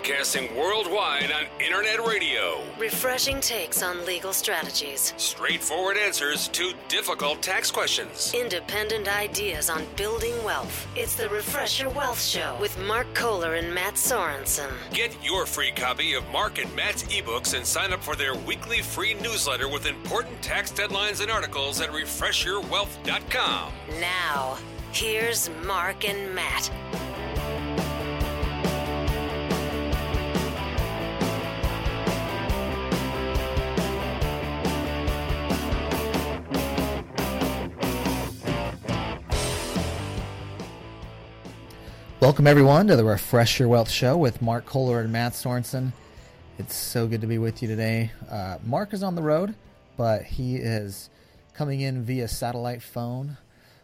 Broadcasting worldwide on internet radio. Refreshing takes on legal strategies. Straightforward answers to difficult tax questions. Independent ideas on building wealth. It's the Refresh Your Wealth Show with Mark Kohler and Matt Sorensen. Get your free copy of Mark and Matt's ebooks and sign up for their weekly free newsletter with important tax deadlines and articles at refreshyourwealth.com. Now, here's Mark and Matt. Welcome, everyone, to the Refresh Your Wealth Show with Mark Kohler and Matt Sorensen. It's so good to be with you today. Mark is on the road, but he is coming in via satellite phone.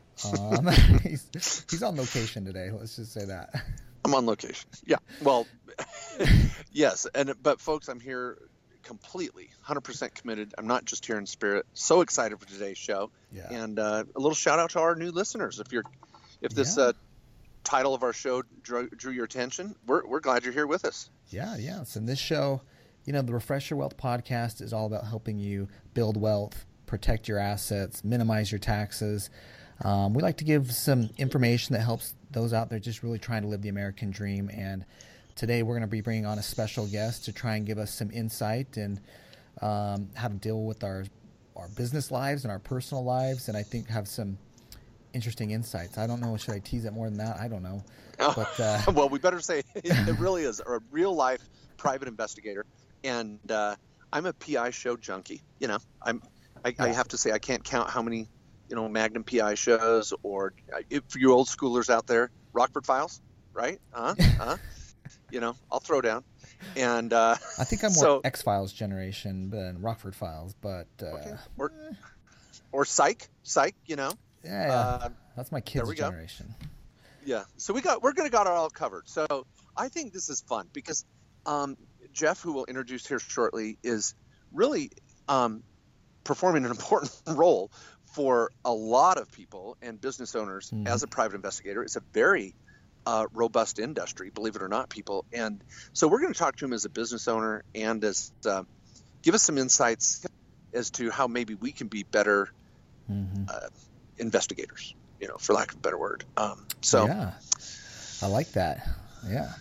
He's on location today. Let's just say that. I'm on location. Yeah. Well, yes. But folks, I'm here completely 100% committed. I'm not just here in spirit. So excited for today's show. Yeah. And a little shout out to our new listeners. If this title of our show drew your attention, we're glad you're here with us. Yeah. So in this show, the Refresh Your Wealth podcast is all about helping you build wealth, protect your assets, minimize your taxes. We like to give some information that helps those out there just really trying to live the American dream. And today we're going to be bringing on a special guest to try and give us some insight and how to deal with our business lives and our personal lives, and I think have some interesting insights. I don't know. Should I tease it more than that? I don't know. But well, we better say it really is a real life private investigator, and I'm a PI show junkie. I have to say I can't count how many Magnum PI shows, or for you old schoolers out there, Rockford Files, right? I'll throw down. And I think I'm more X-Files generation than Rockford Files, but okay. Or Psych. Yeah, that's my kids' generation. Yeah, so we're going to got it all covered. So I think this is fun because Jeff, who we'll introduce here shortly, is really performing an important role for a lot of people and business owners as a private investigator. It's a very robust industry, believe it or not, people. And so we're going to talk to him as a business owner and as give us some insights as to how maybe we can be better investigators, for lack of a better word. Yeah, I like that. Yeah.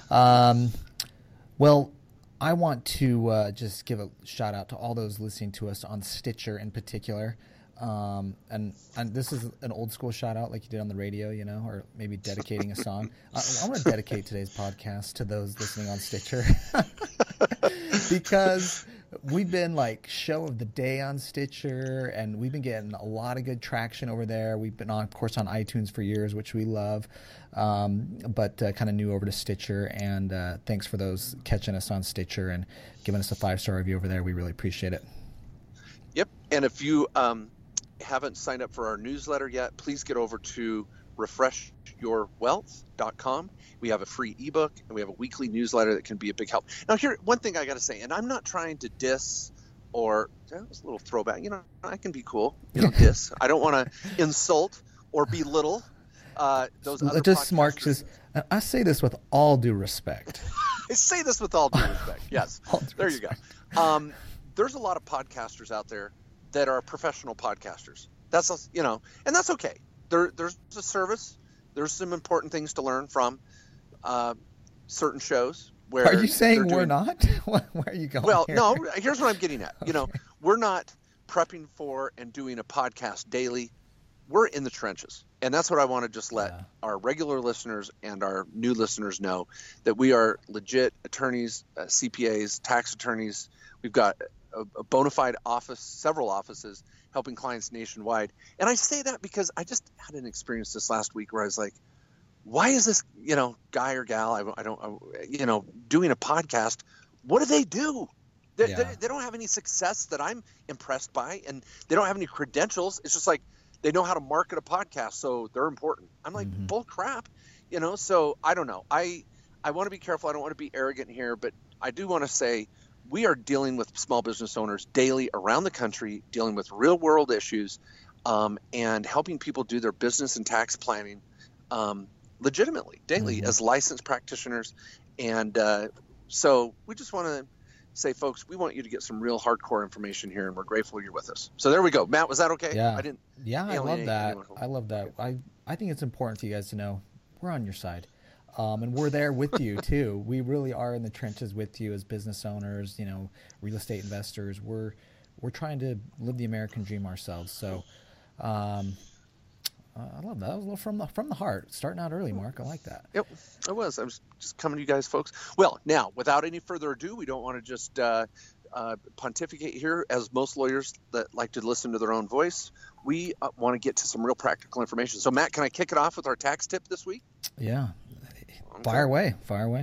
Well, I want to just give a shout out to all those listening to us on Stitcher in particular. And this is an old school shout out like you did on the radio, or maybe dedicating a song. I want to dedicate today's podcast to those listening on Stitcher because we've been like show of the day on Stitcher, and we've been getting a lot of good traction over there. We've been of course, on iTunes for years, which we love, but kind of new over to Stitcher. And thanks for those catching us on Stitcher and giving us a 5-star review over there. We really appreciate it. Yep. And if you haven't signed up for our newsletter yet, please get over to refreshyourwealth.com. We have a free ebook and we have a weekly newsletter that can be a big help. Now, here, one thing I got to say, and I'm not trying to diss or that was a little throwback. I can be cool. Diss. I don't want to insult or belittle those other just Mark says, I say this with all due respect. I say this with all due respect. Yes. There you go. There's a lot of podcasters out there that are professional podcasters. That's and that's okay. There's a service. There's some important things to learn from certain shows. Where are you saying we're not? Where are you going? Well, here? No. Here's what I'm getting at. We're not prepping for and doing a podcast daily. We're in the trenches, and that's what I want to just let our regular listeners and our new listeners know, that we are legit attorneys, CPAs, tax attorneys. We've got a bona fide office, several offices, helping clients nationwide. And I say that because I just had an experience this last week where I was like, why is this, guy or gal, doing a podcast? What do they do? They don't have any success that I'm impressed by, and they don't have any credentials. It's just like they know how to market a podcast, so they're important. I'm like, bull crap, so I don't know. I want to be careful. I don't want to be arrogant here, but I do want to say we are dealing with small business owners daily around the country, dealing with real world issues, and helping people do their business and tax planning legitimately, daily, as licensed practitioners. And So we just want to say, folks, we want you to get some real hardcore information here, and we're grateful you're with us. So there we go. Matt, was that okay? Yeah. I love that. I love that. I think it's important for you guys to know we're on your side. And we're there with you too. We really are in the trenches with you as business owners, real estate investors. We're trying to live the American dream ourselves. So, I love that. That was a little from the heart. Starting out early, Mark. I like that. Yep, I was just coming to you guys, folks. Well, now, without any further ado, we don't want to just pontificate here. As most lawyers that like to listen to their own voice, we want to get to some real practical information. So, Matt, can I kick it off with our tax tip this week? Yeah. Fire away.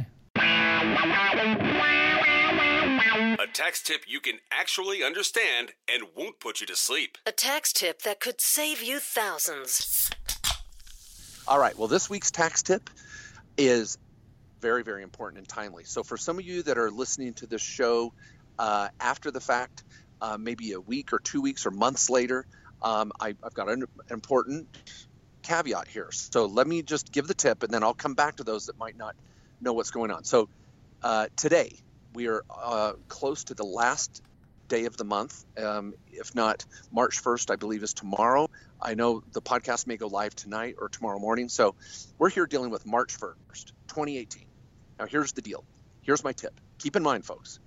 A tax tip you can actually understand and won't put you to sleep. A tax tip that could save you thousands. All right. Well, this week's tax tip is very, very important and timely. So for some of you that are listening to this show after the fact, maybe a week or 2 weeks or months later, I've got an important caveat here. So let me just give the tip, and then I'll come back to those that might not know what's going on. So today, we are close to the last day of the month. If not, March 1st, I believe, is tomorrow. I know the podcast may go live tonight or tomorrow morning. So we're here dealing with March 1st, 2018. Now, here's the deal. Here's my tip. Keep in mind, folks,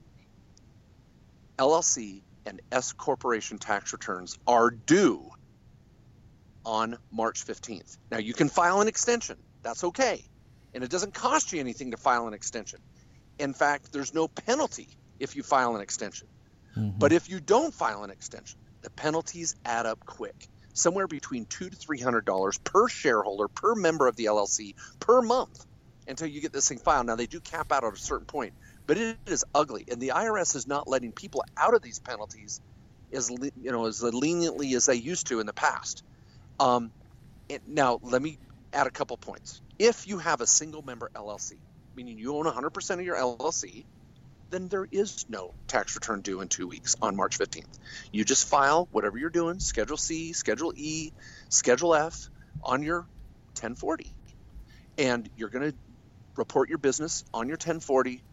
LLC and S corporation tax returns are due on March 15th. Now, you can file an extension. That's okay. And it doesn't cost you anything to file an extension. In fact, there's no penalty if you file an extension. Mm-hmm. But if you don't file an extension, the penalties add up quick. Somewhere between $200 to $300 per shareholder, per member of the LLC, per month until you get this thing filed. Now, they do cap out at a certain point, but it is ugly. And the IRS is not letting people out of these penalties as leniently as they used to in the past. Now, let me add a couple points. If you have a single member LLC, meaning you own 100% of your LLC, then there is no tax return due in 2 weeks on March 15th. You just file whatever you're doing, Schedule C, Schedule E, Schedule F on your 1040. And you're going to report your business on your 1040,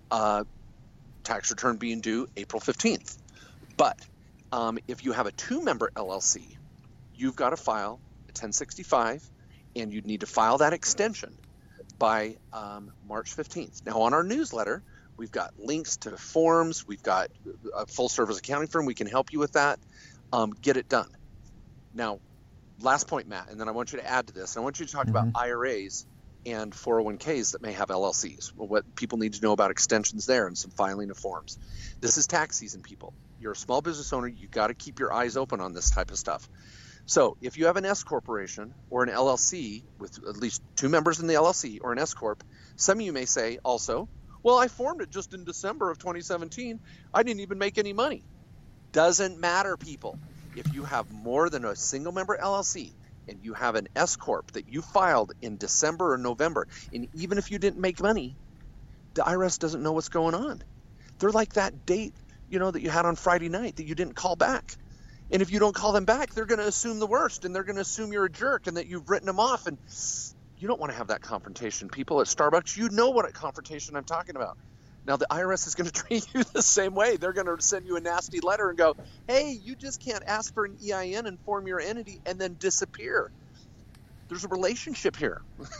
tax return being due April 15th. But if you have a two-member LLC, you've got to file a 1065, and you'd need to file that extension by March 15th. Now, on our newsletter, we've got links to forms. We've got a full-service accounting firm. We can help you with that. Get it done. Now, last point, Matt, and then I want you to add to this. I want you to talk about IRAs and 401ks that may have LLCs. Well, what people need to know about extensions there and some filing of forms. This is tax season, people. You're a small business owner. You got to keep your eyes open on this type of stuff. So if you have an S corporation or an LLC with at least two members in the LLC or an S corp, some of you may say also, well, I formed it just in December of 2017. I didn't even make any money. Doesn't matter, people. If you have more than a single member LLC and you have an S corp that you filed in December or November, and even if you didn't make money, the IRS doesn't know what's going on. They're like that date, that you had on Friday night that you didn't call back. And if you don't call them back, they're going to assume the worst, and they're going to assume you're a jerk and that you've written them off. And you don't want to have that confrontation. People at Starbucks, you know what confrontation I'm talking about. Now, the IRS is going to treat you the same way. They're going to send you a nasty letter and go, hey, you just can't ask for an EIN and form your entity and then disappear. There's a relationship here.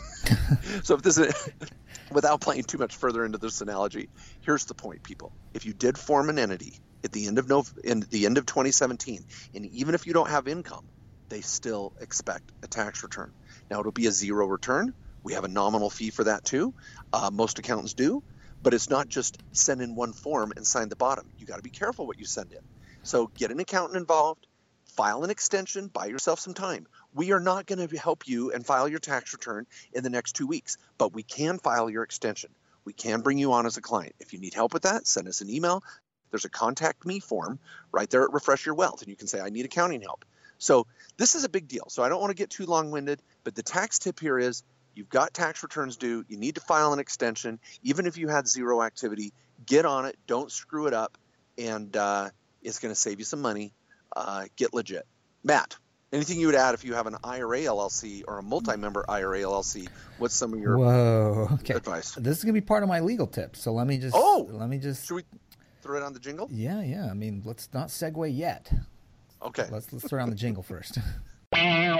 So if this is, without playing too much further into this analogy, here's the point, people. If you did form an entity at the end of 2017, and even if you don't have income, they still expect a tax return. Now, it'll be a zero return. We have a nominal fee for that too. Most accountants do, but it's not just send in one form and sign the bottom. You got to be careful what you send in. So get an accountant involved, file an extension, buy yourself some time. We are not going to help you and file your tax return in the next 2 weeks, but we can file your extension. We can bring you on as a client. If you need help with that, send us an email. There's a contact me form right there at Refresh Your Wealth, and you can say, I need accounting help. So this is a big deal. So I don't want to get too long-winded, but the tax tip here is you've got tax returns due. You need to file an extension. Even if you had zero activity, get on it. Don't screw it up, and it's going to save you some money. Get legit. Matt, Anything you would add if you have an IRA LLC or a multi-member IRA LLC? What's some of your advice? This is going to be part of my legal tips. So let me just should we throw it on the jingle? Yeah. I mean, let's not segue yet. Okay. Let's throw on the jingle first. A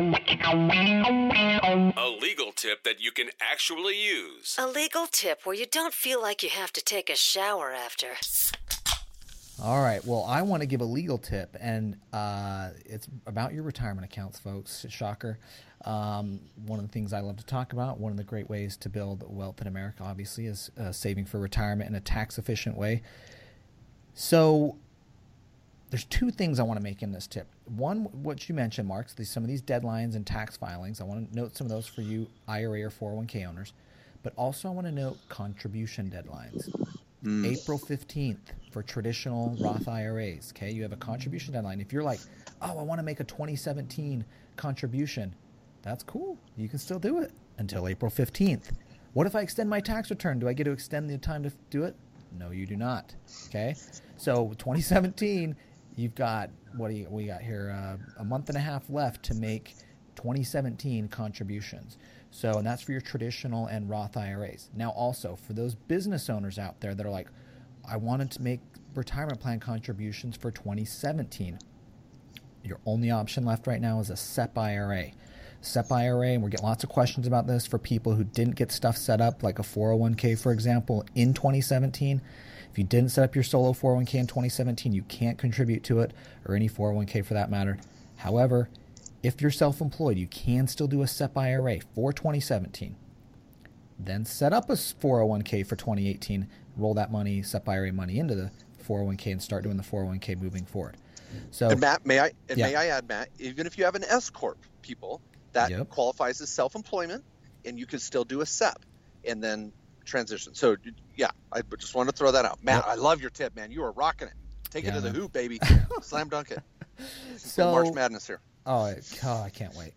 legal tip that you can actually use. A legal tip where you don't feel like you have to take a shower after. All right. Well, I want to give a legal tip, and it's about your retirement accounts, folks. Shocker. One of the things I love to talk about, one of the great ways to build wealth in America, obviously, is saving for retirement in a tax-efficient way. So there's two things I want to make in this tip. One, what you mentioned, Mark, some of these deadlines and tax filings. I want to note some of those for you IRA or 401k owners. But also I want to note contribution deadlines. April 15th for traditional Roth IRAs. Okay, you have a contribution deadline. If you're like, oh, I want to make a 2017 contribution, that's cool. You can still do it until April 15th. What if I extend my tax return? Do I get to extend the time to do it? No, you do not. Okay, so 2017, you've got, we got here? A month and a half left to make 2017 contributions. So, and that's for your traditional and Roth IRAs. Now also, for those business owners out there that are like, I wanted to make retirement plan contributions for 2017. Your only option left right now is a SEP IRA. SEP IRA, and we're getting lots of questions about this for people who didn't get stuff set up, like a 401k, for example, in 2017. If you didn't set up your solo 401k in 2017, you can't contribute to it, or any 401k for that matter. However, if you're self-employed, you can still do a SEP IRA for 2017. Then set up a 401k for 2018, roll that money, SEP IRA money, into the 401k and start doing the 401k moving forward. So, and Matt, may I add, Matt, even if you have an S Corp, people, that qualifies as self-employment, and you can still do a SEP and then transition. So, yeah, I just wanted to throw that out. Matt, I love your tip, man. You are rocking it. Take it to the hoop, baby. Slam dunk it. So March Madness here. Oh, I can't wait.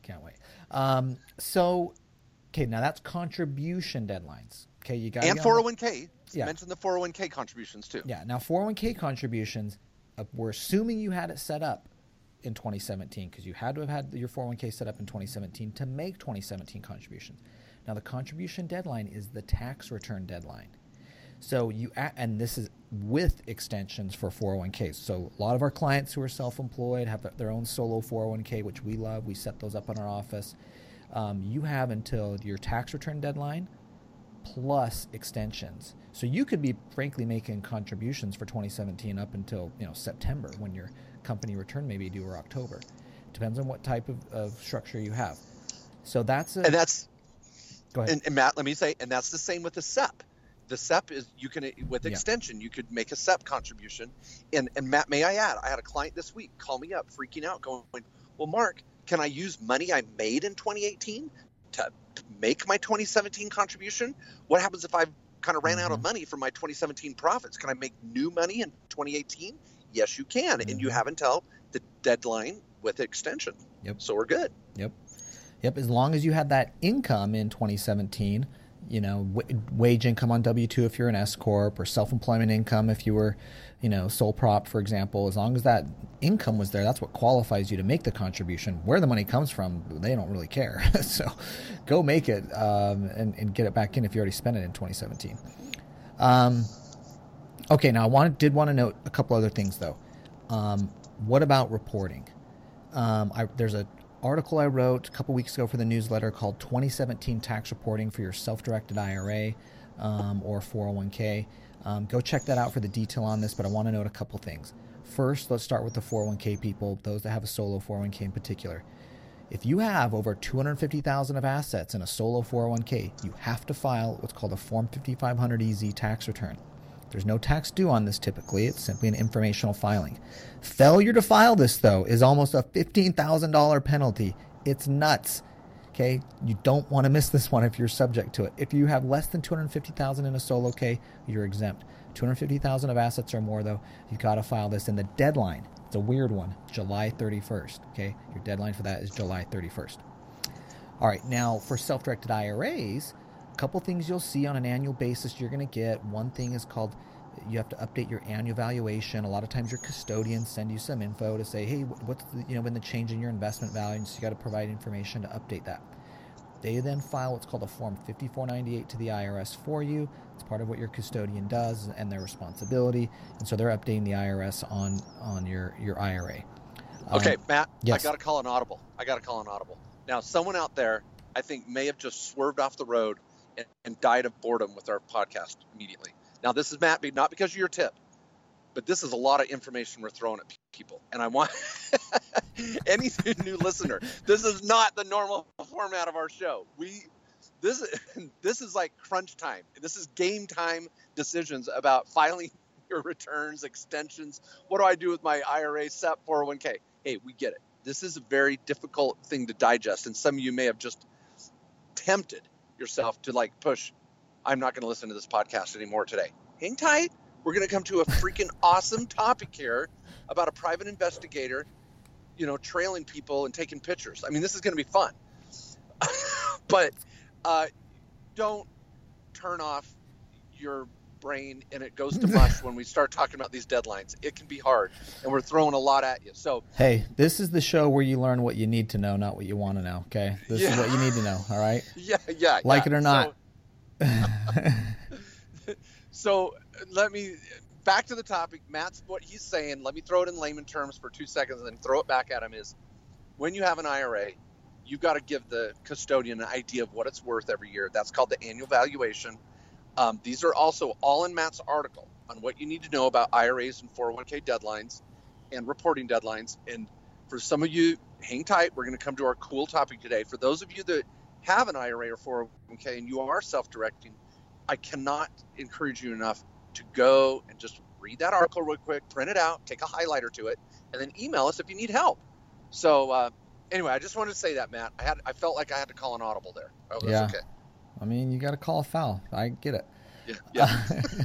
Okay, now that's contribution deadlines. Okay, you got and 401k. Mention the 401k contributions too. Yeah, now 401k contributions, we're assuming you had it set up in 2017 because you had to have had your 401k set up in 2017 to make 2017 contributions. Now the contribution deadline is the tax return deadline. So and this is with extensions for 401ks. So a lot of our clients who are self-employed have their own solo 401k, which we love. We set those up in our office. You have until your tax return deadline plus extensions. So you could be frankly making contributions for 2017 up until September, when your company return may be due, or October. Depends on what type of structure you have. So go ahead. And Matt, let me say, and that's the same with the SEP. The SEP is, you can, with extension, you could make a SEP contribution. And Matt, may I add, I had a client this week call me up, freaking out, going, well, Mark, can I use money I made in 2018 to make my 2017 contribution? What happens if I kind of ran out of money from my 2017 profits? Can I make new money in 2018? Yes, you can. And you have until the deadline with extension. Yep. So we're good. Yep. As long as you had that income in 2017, wage income on W-2 if you're an S Corp, or self-employment income if you were, sole prop, for example. As long as that income was there, that's what qualifies you to make the contribution. Where the money comes from, they don't really care. So go make it and get it back in if you already spent it in 2017. Okay, now I did want to note a couple other things, though. What about reporting? There's an article I wrote a couple weeks ago for the newsletter called 2017 Tax Reporting for Your Self-Directed IRA or 401k. Go check that out for the detail on this, but I want to note a couple things. First, let's start with the 401k people, those that have a solo 401k in particular. If you have over $250,000 of assets in a solo 401k, you have to file what's called a Form 5500EZ tax return. There's no tax due on this typically. It's simply an informational filing. Failure to file this, though, is almost a $15,000 penalty. It's nuts. Okay? You don't want to miss this one if you're subject to it. If you have less than $250,000 in a solo K, you're exempt. $250,000 of assets or more, though, you've got to file this. And the deadline, it's a weird one, July 31st. Okay? Your deadline for that is July 31st. All right. Now, for self-directed IRAs, couple things you'll see on an annual basis you're going to get. One thing is called You have to update your annual valuation. A lot of times your custodians send you some info to say, hey, what's been the change in your investment value? And so you got to provide information to update that. They then file what's called a Form 5498 to the IRS for you. It's part of what your custodian does and their responsibility. And so they're updating the IRS on your IRA. Okay, Matt, yes. I got to call an audible. Now, someone out there, I think, may have just swerved off the road and died of boredom with our podcast immediately. Now, this is Matt, not because of your tip, but this is a lot of information we're throwing at people. And I want any new listener, this is not the normal format of our show. This is like crunch time. This is game time decisions about filing your returns, extensions. What do I do with my IRA, SEP, 401k? Hey, we get it. This is a very difficult thing to digest. And some of you may have just tempted yourself to push, I'm not going to listen to this podcast anymore today. Hang tight. We're going to come to a freaking awesome topic here about a private investigator, trailing people and taking pictures. I mean, this is going to be fun. But don't turn off your brain and it goes to mush when we start talking about these deadlines. It can be hard, and we're throwing a lot at you. So, hey, this is the show where you learn what you need to know, not what you want to know. Okay, this is what you need to know. All right. Yeah. Like it or not. So back to the topic. Matt's what he's saying. Let me throw it in layman terms for 2 seconds and then throw it back at him. Is when you have an IRA, you've got to give the custodian an idea of what it's worth every year. That's called the annual valuation. These are also all in Matt's article on what you need to know about IRAs and 401k deadlines and reporting deadlines. And for some of you, hang tight. We're going to come to our cool topic today. For those of you that have an IRA or 401k and you are self-directing, I cannot encourage you enough to go and just read that article real quick, print it out, take a highlighter to it, and then email us if you need help. So anyway, I just wanted to say that, Matt. I felt like I had to call an audible there. Oh, that's yeah. Okay. I mean, you got to call a foul. I get it. Yeah.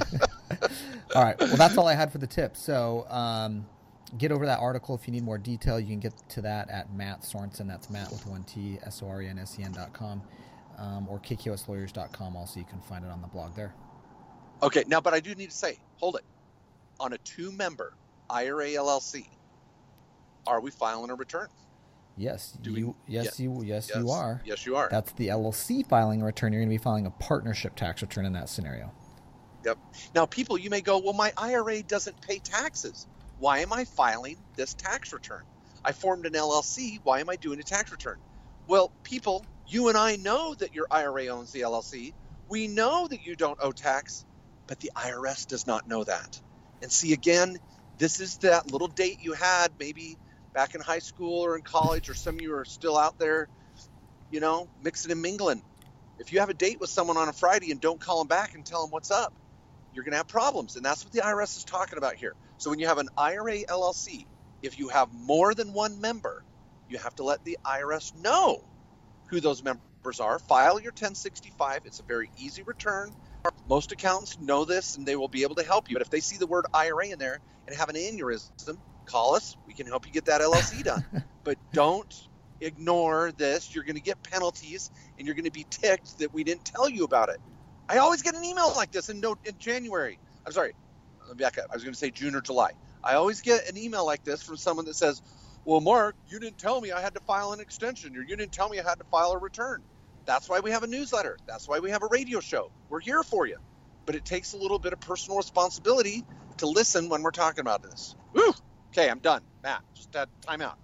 All right. Well, that's all I had for the tip. So get over that article. If you need more detail, you can get to that at Matt Sorensen. That's Matt with 1T, SORENSEN.com, or KKOSlawyers.com. Also, you can find it on the blog there. Okay. Now, but I do need to say, hold it. On a 2-member IRA LLC, are we filing a return? Yes, you are. Yes, you are. That's the LLC filing a return. You're going to be filing a partnership tax return in that scenario. Yep. Now, people, you may go, well, my IRA doesn't pay taxes. Why am I filing this tax return? I formed an LLC. Why am I doing a tax return? Well, people, you and I know that your IRA owns the LLC. We know that you don't owe tax, but the IRS does not know that. And see, again, this is that little date you had maybe back in high school or in college, or some of you are still out there, mixing and mingling. If you have a date with someone on a Friday and don't call them back and tell them what's up, you're going to have problems. And that's what the IRS is talking about here. So when you have an IRA LLC, if you have more than one member, you have to let the IRS know who those members are. File your 1065. It's a very easy return. Most accountants know this and they will be able to help you. But if they see the word IRA in there and have an aneurysm, call us. We can help you get that LLC done. But don't ignore this. You're going to get penalties and you're going to be ticked that we didn't tell you about it. I always get an email like this in January. I'm sorry. Let me back up. I was going to say June or July. I always get an email like this from someone that says, well, Mark, you didn't tell me I had to file an extension, or you didn't tell me I had to file a return. That's why we have a newsletter. That's why we have a radio show. We're here for you. But it takes a little bit of personal responsibility to listen when we're talking about this. Woo! Okay, I'm done. Matt, just time out.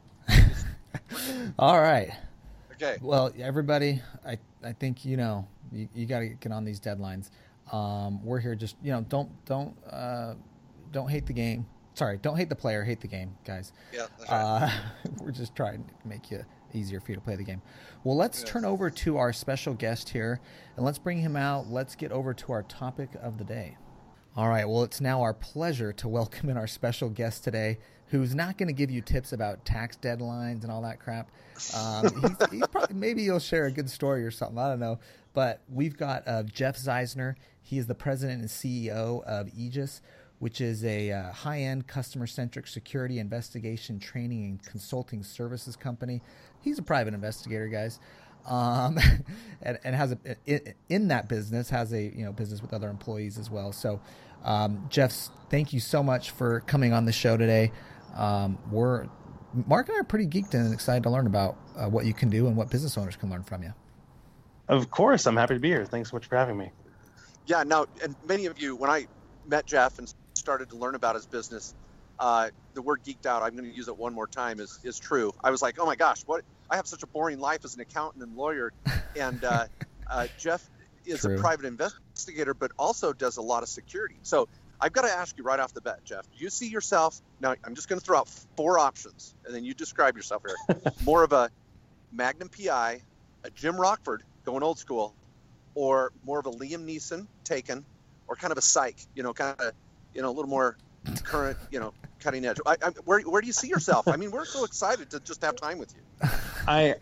All right. Okay. Well, everybody, I think you got to get on these deadlines. We're here just don't hate the game. Sorry, don't hate the player, hate the game, guys. Yeah, that's right. We're just trying to make it easier for you to play the game. Well, let's turn over to our special guest here, and let's bring him out. Let's get over to our topic of the day. All right, well, it's now our pleasure to welcome in our special guest today, who's not going to give you tips about tax deadlines and all that crap. He's probably, maybe he'll share a good story or something. I don't know. But we've got Jeff Zeisner. He is the president and CEO of Aegis, which is a high-end customer-centric security investigation training and consulting services company. He's a private investigator, guys. and has in that business has a business with other employees as well. So, Jeff, thank you so much for coming on the show today. Mark and I are pretty geeked and excited to learn about what you can do and what business owners can learn from you. Of course, I'm happy to be here. Thanks so much for having me. Yeah, no, and many of you, when I met Jeff and started to learn about his business, the word geeked out, I'm going to use it one more time, is true. I was like, oh my gosh, I have such a boring life as an accountant and lawyer. And Jeff is a private investigator, but also does a lot of security. So I've got to ask you right off the bat, Jeff, do you see yourself, now I'm just going to throw out 4 options, and then you describe yourself here, more of a Magnum PI, a Jim Rockford, going old school, or more of a Liam Neeson, Taken, or kind of a Psych, kind of, a little more current, cutting edge. Where do you see yourself? I mean, we're so excited to just have time with you. I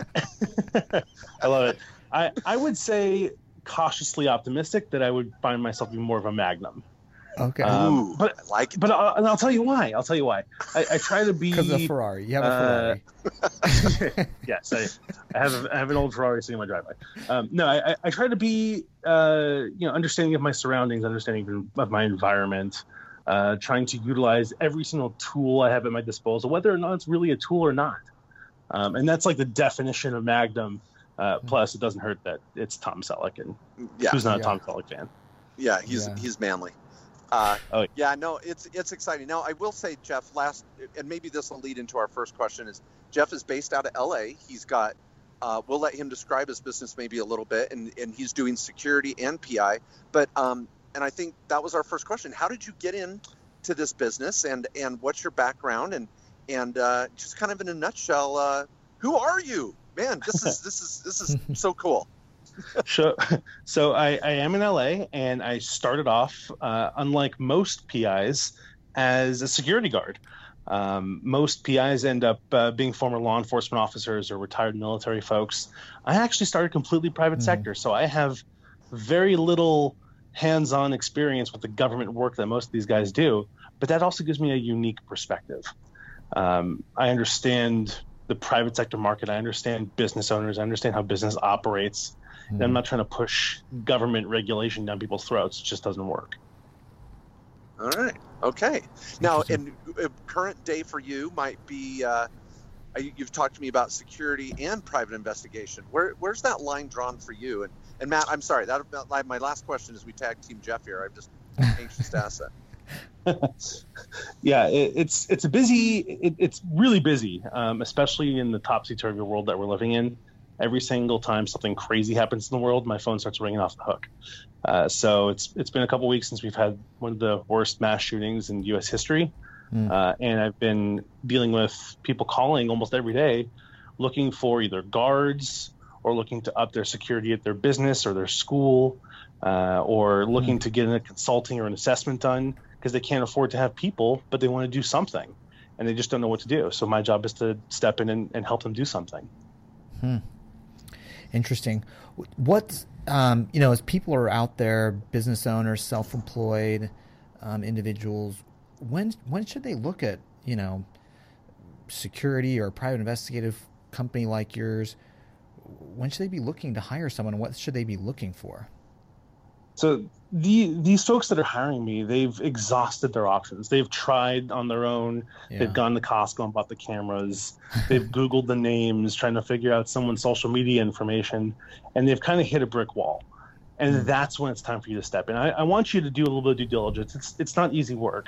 love it. I would say cautiously optimistic that I would find myself being more of a Magnum. Okay. But I like it. But I'll tell you why. I try to be because of Ferrari. You have a Ferrari. Yes, I have an old Ferrari sitting in my driveway. No, I try to be understanding of my surroundings, understanding of my environment, trying to utilize every single tool I have at my disposal, whether or not it's really a tool or not. And that's like the definition of Magnum. Plus, it doesn't hurt that it's Tom Selleck, and who's not a Tom Selleck fan? Yeah, he's manly. Yeah, no, it's exciting. Now, I will say, Jeff, and maybe this will lead into our first question, is Jeff is based out of L.A. He's got, we'll let him describe his business maybe a little bit, and he's doing security and PI. But, and I think that was our first question. How did you get into this business, and what's your background, and just kind of in a nutshell, who are you? Man, this is so cool. Sure. So I am in LA, and I started off, unlike most PIs, as a security guard. Most PIs end up being former law enforcement officers or retired military folks. I actually started completely private sector, so I have very little hands-on experience with the government work that most of these guys do, but that also gives me a unique perspective. I understand the private sector market. I understand business owners. I understand how business operates. And I'm not trying to push government regulation down people's throats. It just doesn't work. All right. Okay. Now, in current day for you might be, you've talked to me about security and private investigation. Where's that line drawn for you? And Matt, I'm sorry. My last question is we tag team Jeff here. I'm just anxious to ask that. Yeah, it's really busy, especially in the topsy-turvy world that we're living in. Every single time something crazy happens in the world, my phone starts ringing off the hook. So it's been a couple weeks since we've had one of the worst mass shootings in U.S. history. And I've been dealing with people calling almost every day looking for either guards or looking to up their security at their business or their school, or looking to get a consulting or an assessment done because they can't afford to have people, but they want to do something and they just don't know what to do. So my job is to step in and help them do something. Interesting. What, as people are out there, business owners, self-employed individuals, when should they look at, security or a private investigative company like yours? When should they be looking to hire someone? What should they be looking for? So these folks that are hiring me, they've exhausted their options. They've tried on their own. Yeah. They've gone to Costco and bought the cameras. They've Googled the names, trying to figure out someone's social media information, and they've kind of hit a brick wall. And that's when it's time for you to step in. I want you to do a little bit of due diligence. It's not easy work.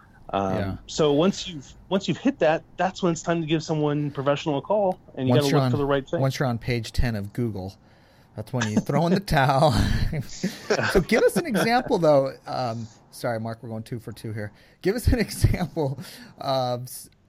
So once you've hit that, that's when it's time to give someone professional a call, and you got to look for the right thing. Once you're on page 10 of Google, that's when you throw in the towel. So give us an example, though. Sorry, Mark, we're going 2 for 2 here. Give us an example of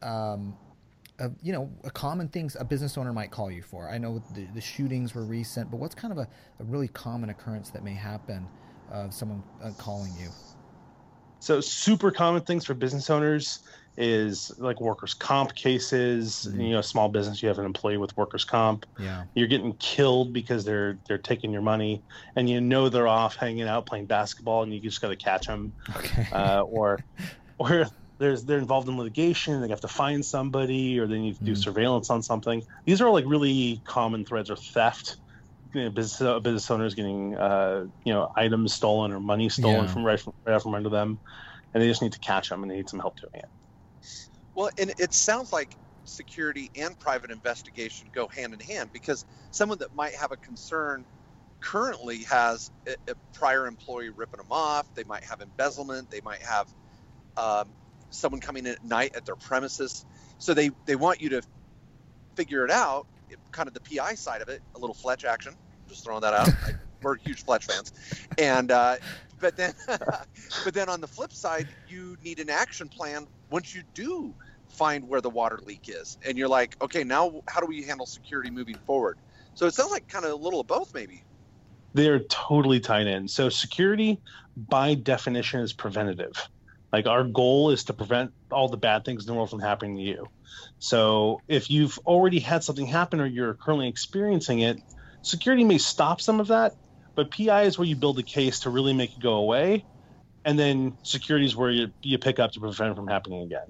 common things a business owner might call you for. I know the shootings were recent, but what's kind of a really common occurrence that may happen of someone calling you? So super common things for business owners is like workers' comp cases. Small business, you have an employee with workers' comp. Yeah. You're getting killed because they're taking your money, and they're off hanging out playing basketball, and you just got to catch them. Okay. Or they're involved in litigation. They have to find somebody, or they need to do surveillance on something. These are like really common threads, or theft. business owners getting items stolen or money stolen from right out from under them, and they just need to catch them, and they need some help doing it. Well, and it sounds like security and private investigation go hand in hand, because someone that might have a concern currently has a prior employee ripping them off. They might have embezzlement. They might have someone coming in at night at their premises. So they want you to figure it out, kind of the PI side of it, a little Fletch action. Just throwing that out. We're huge Fletch fans. And but then on the flip side, you need an action plan once you do find where the water leak is. And you're like, okay, now how do we handle security moving forward? So it sounds like kind of a little of both, maybe. They're totally tied in. So security, by definition, is preventative. Like, our goal is to prevent all the bad things in the world from happening to you. So if you've already had something happen or you're currently experiencing it, security may stop some of that, but PI is where you build a case to really make it go away. And then security is where you pick up to prevent it from happening again.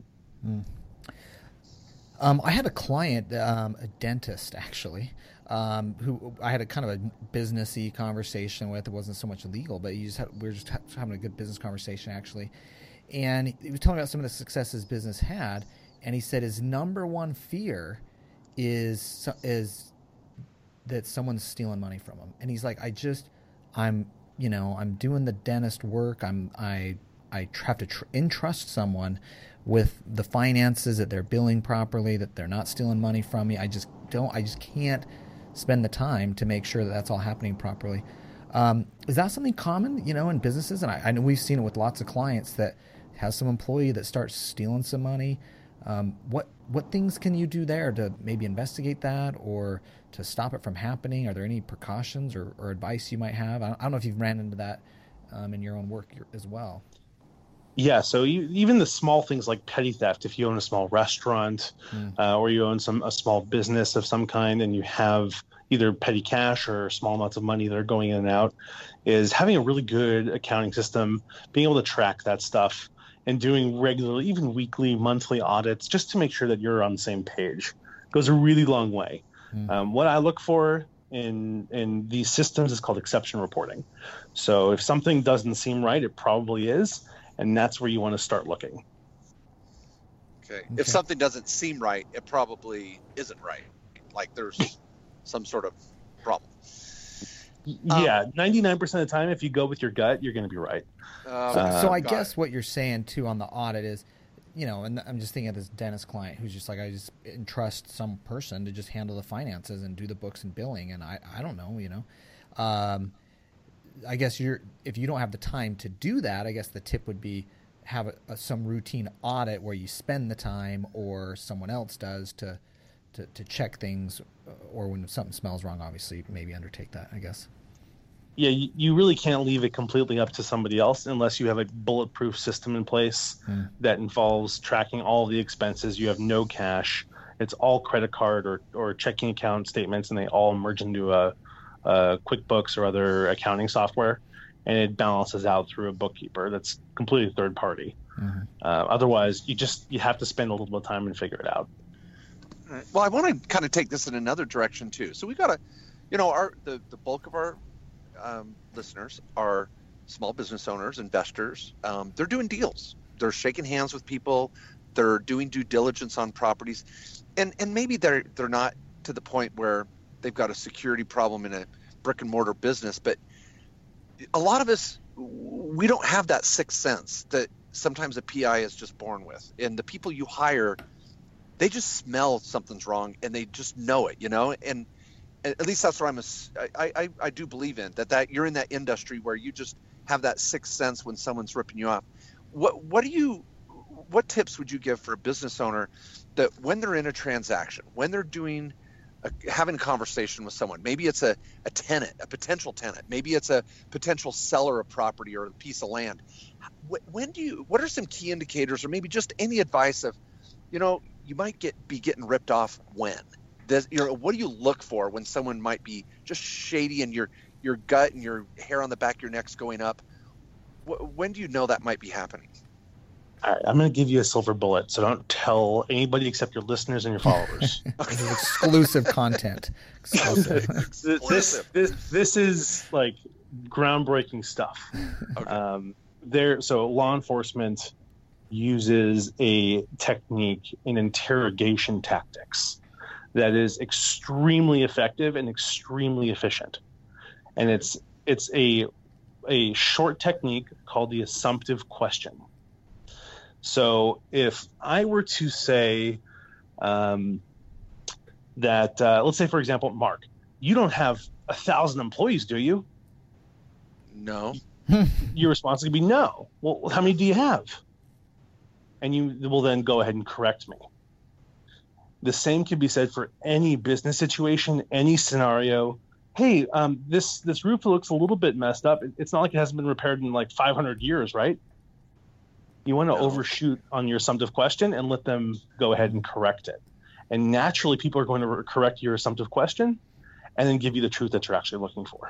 I had a client, a dentist actually, who I had a kind of a businessy conversation with. It wasn't so much legal, but we were just having a good business conversation actually. And he was telling me about some of the success his business had, and he said his number one fear is that someone's stealing money from him. And he's like, I'm doing the dentist work. I have to entrust someone with the finances, that they're billing properly, that they're not stealing money from me. I just can't spend the time to make sure that that's all happening properly. Is that something common, in businesses? And I know we've seen it with lots of clients that has some employee that starts stealing some money. What things can you do there to maybe investigate that or to stop it from happening? Are there any precautions or advice you might have? I don't know if you've ran into that in your own work as well. Yeah, so even the small things like petty theft, if you own a small restaurant or you own a small business of some kind and you have either petty cash or small amounts of money that are going in and out, is having a really good accounting system, being able to track that stuff and doing regular, even weekly, monthly audits just to make sure that you're on the same page goes a really long way. What I look for in these systems is called exception reporting. So if something doesn't seem right, it probably is. And that's where you want to start looking. Okay. If something doesn't seem right, it probably isn't right. Like there's some sort of problem. Yeah, 99% of the time, if you go with your gut, you're going to be right. So I guess what you're saying, too, on the audit is, and I'm just thinking of this dentist client who's just like, I just entrust some person to just handle the finances and do the books and billing. And I don't know, I guess if you don't have the time to do that, I guess the tip would be have some routine audit where you spend the time or someone else does to check things, or when something smells wrong, obviously maybe undertake that, I guess. Yeah, you really can't leave it completely up to somebody else unless you have a bulletproof system in place that involves tracking all the expenses. You have no cash. It's all credit card or checking account statements, and they all merge into a QuickBooks or other accounting software, and it balances out through a bookkeeper that's completely third party. Otherwise, you have to spend a little bit of time and figure it out. All right. Well, I want to kind of take this in another direction too. So we got to, the bulk of our listeners are small business owners, investors. They're doing deals. They're shaking hands with people. They're doing due diligence on properties, and maybe they're not to the point where they've got a security problem in a brick and mortar business, but a lot of us, we don't have that sixth sense that sometimes a PI is just born with. And the people you hire, they just smell something's wrong and they just know it, and at least that's what I do believe in, that you're in that industry where you just have that sixth sense when someone's ripping you off. What tips would you give for a business owner that when they're in a transaction, when they're having a conversation with someone, maybe it's a tenant, a potential tenant, maybe it's a potential seller of property or a piece of land. What are some key indicators, or maybe just any advice of, you might be getting ripped off when? What do you look for when someone might be just shady and your gut and your hair on the back of your neck's going up? When do you know that might be happening? All right, I'm going to give you a silver bullet, so don't tell anybody except your listeners and your followers. This is exclusive content. Exclusive. This is like groundbreaking stuff. Okay. So law enforcement uses a technique in interrogation tactics that is extremely effective and extremely efficient, and it's a short technique called the assumptive question. So if I were to say that, let's say, for example, Mark, you don't have 1,000 employees, do you? No. Your response would be no. Well, how many do you have? And you will then go ahead and correct me. The same could be said for any business situation, any scenario. Hey, this roof looks a little bit messed up. It's not like it hasn't been repaired in like 500 years, right? You want to overshoot on your assumptive question and let them go ahead and correct it. And naturally, people are going to correct your assumptive question and then give you the truth that you're actually looking for.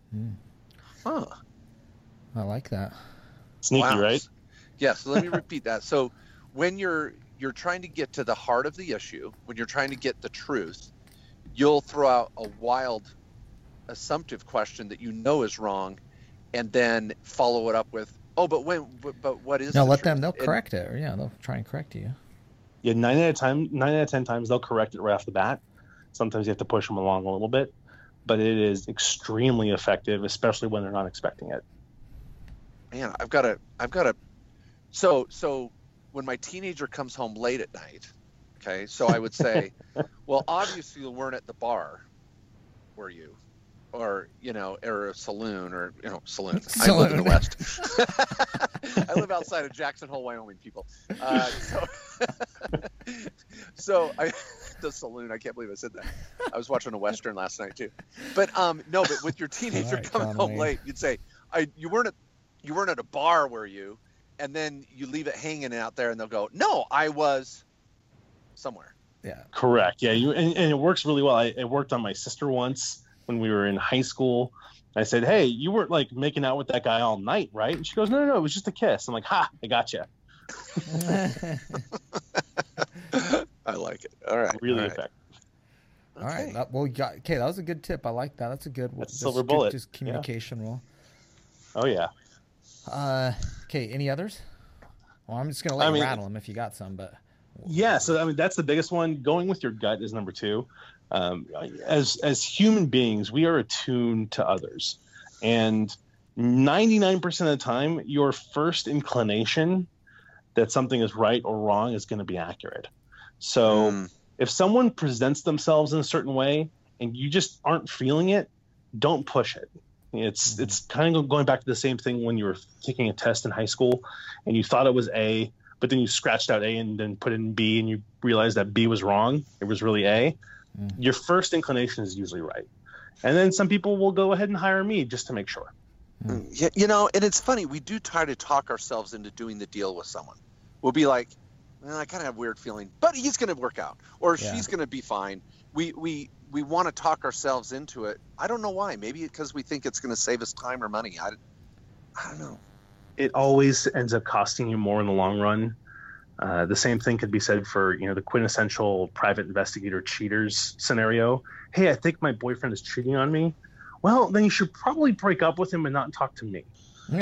Huh. I like that. Sneaky, right? Yeah, so let me repeat that. So when you're trying to get to the heart of the issue, when you're trying to get the truth, you'll throw out a wild assumptive question that you know is wrong and then follow it up with, oh, but what is no, the let truth? them, they'll correct it. Or, yeah, they'll try and correct you. Yeah, 9 out of 10 times they'll correct it right off the bat. Sometimes you have to push them along a little bit, but it is extremely effective, especially when they're not expecting it. Man, I've got to. So when my teenager comes home late at night, okay, so I would say, well, obviously you weren't at the bar, were you? Or, or a saloon, or, saloon. I live in the West. I live outside of Jackson Hole, Wyoming, people. The saloon, I can't believe I said that. I was watching a Western last night, too. But, but with your teenager coming home late, you'd say, you weren't at a bar, were you? And then you leave it hanging out there, and they'll go, no, I was somewhere. Yeah. Correct. Yeah, and it works really well. It worked on my sister once. When we were in high school, I said, hey, you weren't like making out with that guy all night, right? And she goes, no, it was just a kiss. I'm like, ha, I gotcha. I like it. All right. Really effective. All right. That was a good tip. I like that. That's a good one. That's a silver bullet. Just communication rule. Oh, yeah. Okay. Any others? Well, I'm just going to let you rattle them if you got some, but. Yeah. So, that's the biggest one. Going with your gut is number 2. As human beings, we are attuned to others, and 99% of the time, your first inclination that something is right or wrong is going to be accurate. So if someone presents themselves in a certain way and you just aren't feeling it, don't push it. It's kind of going back to the same thing when you were taking a test in high school and you thought it was A, but then you scratched out A and then put in B and you realized that B was wrong. It was really A. Your first inclination is usually right. And then some people will go ahead and hire me just to make sure. Yeah, and it's funny. We do try to talk ourselves into doing the deal with someone. We'll be like, well, I kind of have a weird feeling, but he's going to work out or she's going to be fine. We want to talk ourselves into it. I don't know why. Maybe because we think it's going to save us time or money. I don't know. It always ends up costing you more in the long run. The same thing could be said for, the quintessential private investigator cheaters scenario. Hey, I think my boyfriend is cheating on me. Well, then you should probably break up with him and not talk to me.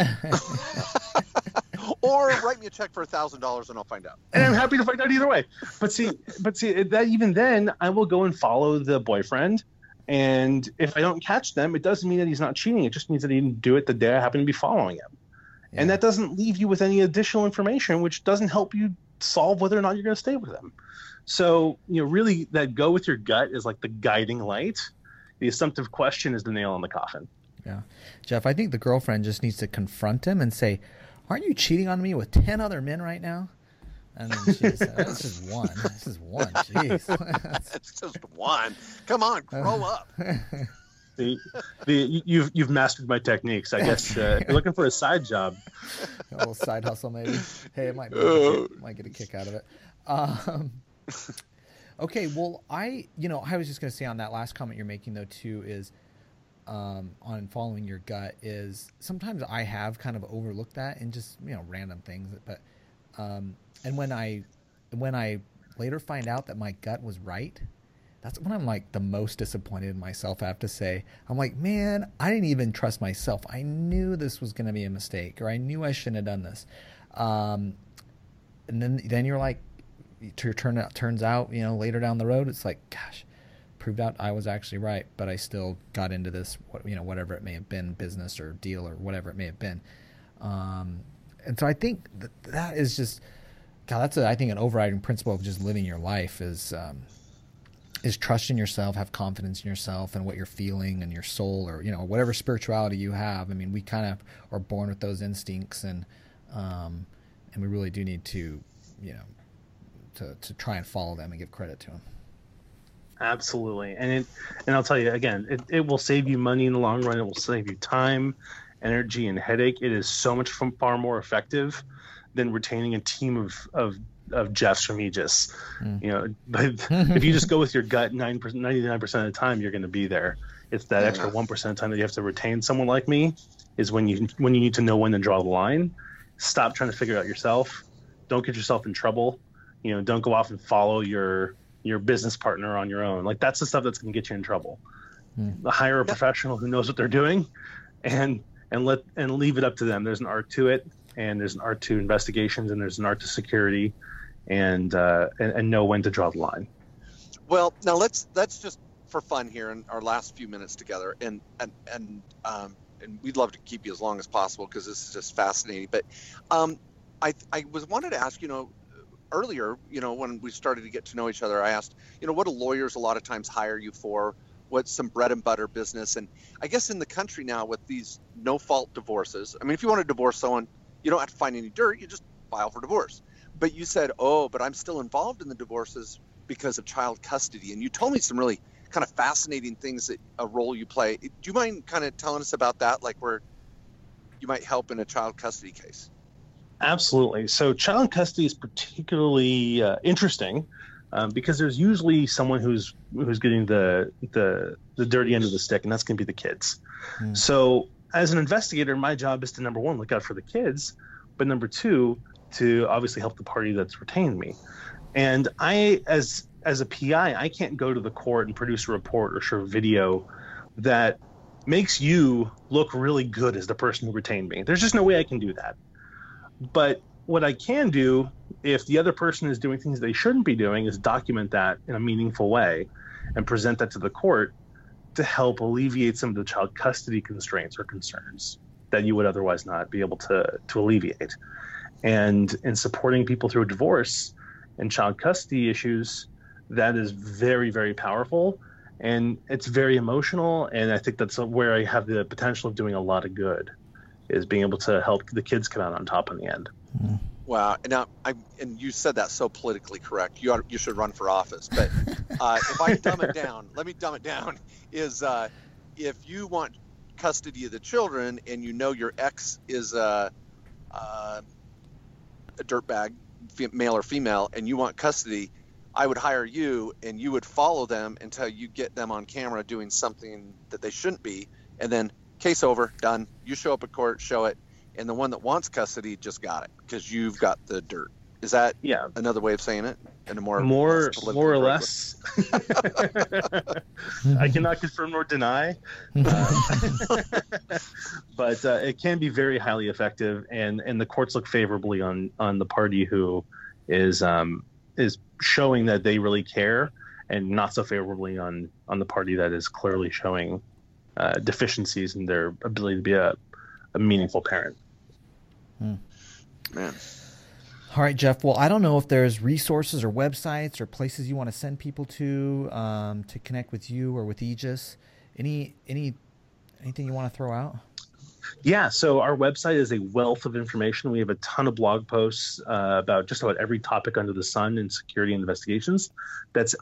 Or write me a check for $1,000 and I'll find out. And I'm happy to find out either way. But see that even then I will go and follow the boyfriend. And if I don't catch them, it doesn't mean that he's not cheating. It just means that he didn't do it the day I happen to be following him. Yeah. And that doesn't leave you with any additional information, which doesn't help you solve whether or not you're going to stay with them. So, really that go with your gut is like the guiding light. The assumptive question is the nail in the coffin. Yeah. Jeff, I think the girlfriend just needs to confront him and say, aren't you cheating on me with 10 other men right now? And then she said, this is one. This is one. Jeez. It's just one. Come on, grow up. You've mastered my techniques, I guess. If you're looking for a side job, a little side hustle, maybe. Hey, it might get a kick out of it. Okay, well, I was just going to say on that last comment you're making though too is on following your gut is sometimes I have kind of overlooked that and just random things, but And when I later find out that my gut was right, that's when I'm like the most disappointed in myself, I have to say. I'm like, man, I didn't even trust myself. I knew this was going to be a mistake, or I knew I shouldn't have done this. And then you're like, turns out, later down the road, it's like, gosh, proved out I was actually right, but I still got into this, whatever it may have been, business or deal or whatever it may have been. And so I think that is just, God, that's I think an overriding principle of just living your life is trust in yourself, have confidence in yourself and what you're feeling and your soul, or whatever spirituality you have. I mean, we kind of are born with those instincts, and we really do need to to try and follow them and give credit to them. Absolutely, and I'll tell you again, it will save you money in the long run. It will save you time, energy, and headache. It is so much far more effective than retaining a team of Jeffs from Aegis. But if you just go with your gut 99% of the time, you're going to be there. It's that extra 1% of the time that you have to retain someone like me is when you need to know when to draw the line. Stop trying to figure it out yourself. Don't get yourself in trouble. Don't go off and follow your business partner on your own. Like, that's the stuff that's going to get you in trouble. Hire a professional who knows what they're doing, and leave it up to them. There's an art to it, and there's an art to investigations, and there's an art to security, and know when to draw the line. Well, now let's just for fun here in our last few minutes together, and we'd love to keep you as long as possible because this is just fascinating. But I wanted to ask, earlier, when we started to get to know each other, I asked, what do lawyers a lot of times hire you for? What's some bread and butter business? And I guess in the country now with these no-fault divorces, I mean, if you want to divorce someone, you don't have to find any dirt, you just file for divorce. But you said, but I'm still involved in the divorces because of child custody. And you told me some really kind of fascinating things, that a role you play. Do you mind kind of telling us about that, like where you might help in a child custody case? Absolutely. So child custody is particularly interesting because there's usually someone who's getting the dirty end of the stick, and that's going to be the kids. So as an investigator, my job is to, number one, look out for the kids, but number two, to obviously help the party that's retained me. And I, as a PI, I can't go to the court and produce a report or show a video that makes you look really good as the person who retained me. There's just no way I can do that. But what I can do, if the other person is doing things they shouldn't be doing, is document that in a meaningful way and present that to the court to help alleviate some of the child custody constraints or concerns that you would otherwise not be able to alleviate. And in supporting people through a divorce and child custody issues, that is very, very powerful, and it's very emotional. And I think that's where I have the potential of doing a lot of good, is being able to help the kids come out on top in the end. Wow. Now, and you said that so politically correct. You should run for office. But if I dumb it down, let me dumb it down, is if you want custody of the children and your ex is a dirtbag, male or female, and you want custody, I would hire you, and you would follow them until you get them on camera doing something that they shouldn't be, and then case over, done. You show up at court, show it, and the one that wants custody just got it because you've got the dirt. Is that another way of saying it? In a more or less. I cannot confirm nor deny, but it can be very highly effective, and the courts look favorably on the party who is showing that they really care, and not so favorably on the party that is clearly showing deficiencies in their ability to be a meaningful parent. Man. All right, Jeff. Well, I don't know if there's resources or websites or places you want to send people to connect with you or with Aegis. Anything you want to throw out? Yeah, so our website is a wealth of information. We have a ton of blog posts about just about every topic under the sun in security and investigations. That's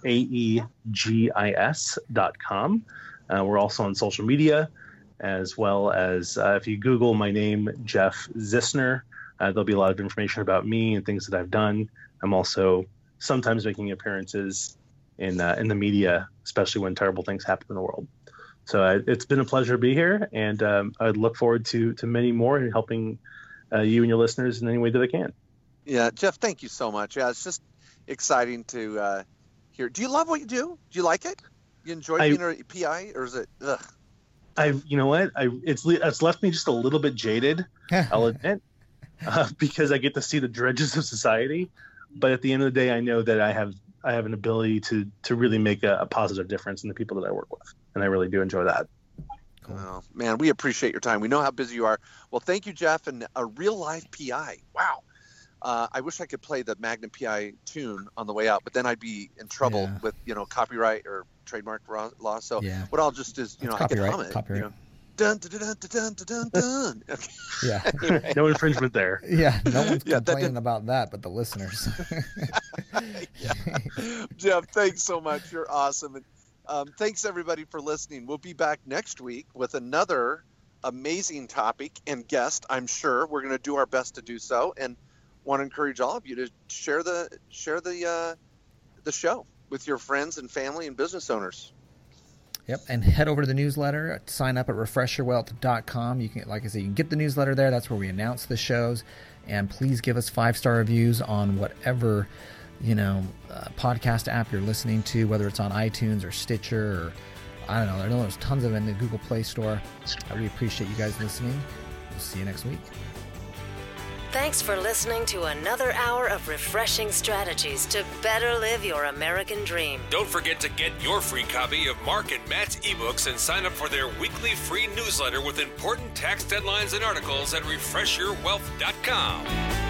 aegis.com. We're also on social media, as well as if you Google my name, Jeff Zissner, there'll be a lot of information about me and things that I've done. I'm also sometimes making appearances in the media, especially when terrible things happen in the world. So it's been a pleasure to be here, and I'd look forward to many more and helping you and your listeners in any way that I can. Yeah, Jeff, thank you so much. Yeah, it's just exciting to hear. Do you love what you do? Do you like it? You enjoy being a PI, or is it? Ugh? You know what? It's left me just a little bit jaded. I'll admit, because I get to see the dredges of society. But at the end of the day, I know that I have an ability to really make a positive difference in the people that I work with, and I really do enjoy that. Cool. Oh, man, we appreciate your time. We know how busy you are. Well, thank you, Jeff, and a real live PI. Wow. I wish I could play the Magnum PI tune on the way out, but then I'd be in trouble with copyright or trademark law. So what I'll just is I can hum it. Copyright. Dun dun dun dun dun dun dun. Okay. Yeah. Anyway. No infringement there. Yeah. No one's complaining about that, but the listeners. Jeff, thanks so much. You're awesome. And thanks everybody for listening. We'll be back next week with another amazing topic and guest. I'm sure we're going to do our best to do so, and want to encourage all of you to share the show with your friends and family and business owners. Yep, and head over to the newsletter. Sign up at refresherwealth.com. You can, like I said, you can get the newsletter there. That's where we announce the shows. And please give us 5-star reviews on whatever podcast app you're listening to, whether it's on iTunes or Stitcher or I don't know. I know there's tons of them in the Google Play Store. We appreciate you guys listening. We'll see you next week. Thanks for listening to another hour of refreshing strategies to better live your American dream. Don't forget to get your free copy of Mark and Matt's ebooks and sign up for their weekly free newsletter with important tax deadlines and articles at refreshyourwealth.com.